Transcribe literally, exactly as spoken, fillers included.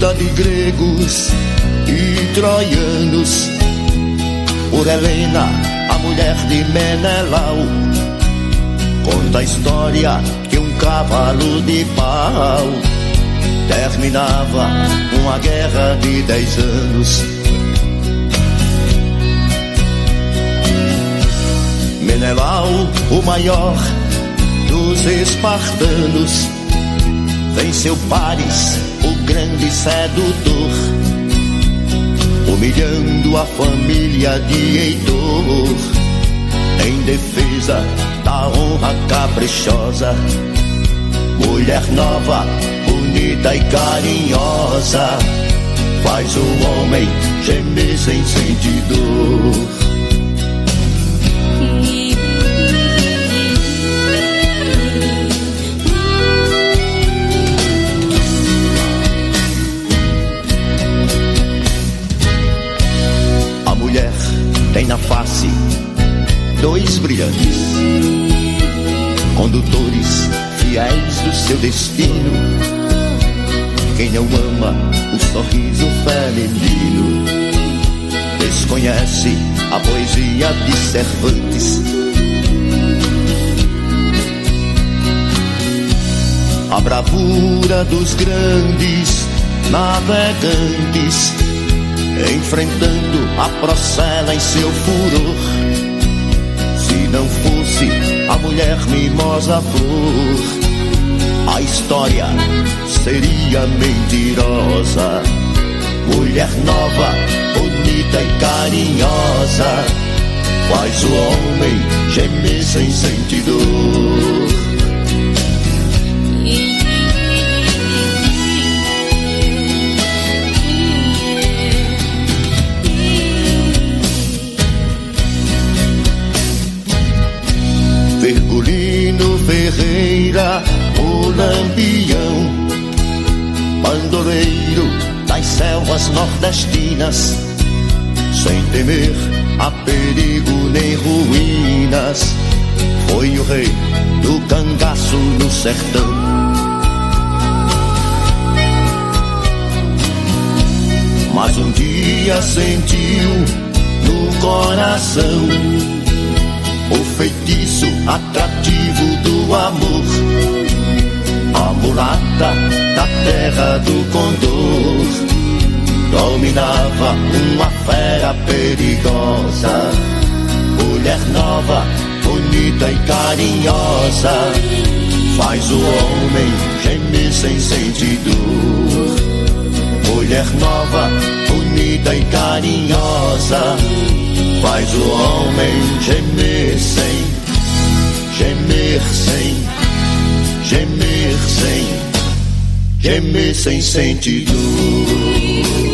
luta de gregos e troianos, por Helena, a mulher de Menelau. Conta a história que um cavalo de pau terminava uma guerra de dez anos. Menelau, o maior dos espartanos, venceu Paris, o grande sedutor, humilhando a família de Heitor, em defesa da honra caprichosa. Mulher nova, bonita e carinhosa, faz o homem gemer sem sentir dor. Tem na face dois brilhantes condutores fiéis do seu destino. Quem não ama o sorriso feminino desconhece a poesia de Cervantes. A bravura dos grandes navegantes, enfrentando a procela em seu furor. Se não fosse a mulher mimosa flor, a história seria mentirosa. Mulher nova, bonita e carinhosa, faz o homem gemer sem sentir dor. Virgulino Ferreira, o lampião, bandoleiro das selvas nordestinas, sem temer a perigo nem ruínas, foi o rei do cangaço no sertão. Mas um dia sentiu no coração o feitiço atrativo do amor. A mulata da terra do Condor dominava uma fera perigosa. Mulher nova, bonita e carinhosa, faz o homem gemer sem sentir dor. Mulher nova, bonita e carinhosa, faz o homem gemer sem, gemer sem, gemer sem, gemer sem sentir dor.